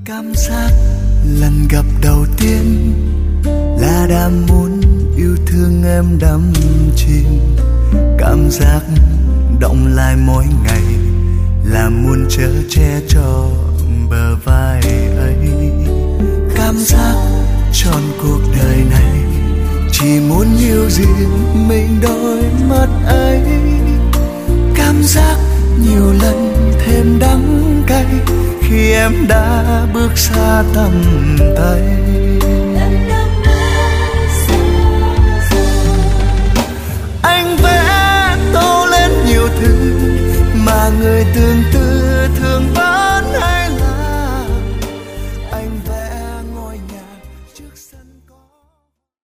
Cảm giác lần gặp đầu tiên là đã muốn yêu thương em đắm chìm. Cảm giác động lại mỗi ngày là muốn chở che cho bờ vai ấy. Cảm giác trọn cuộc đời này chỉ muốn yêu riêng mình đôi mắt ấy. Cảm giác nhiều lần thêm đắng cay khi em đã bước xa tầm tay.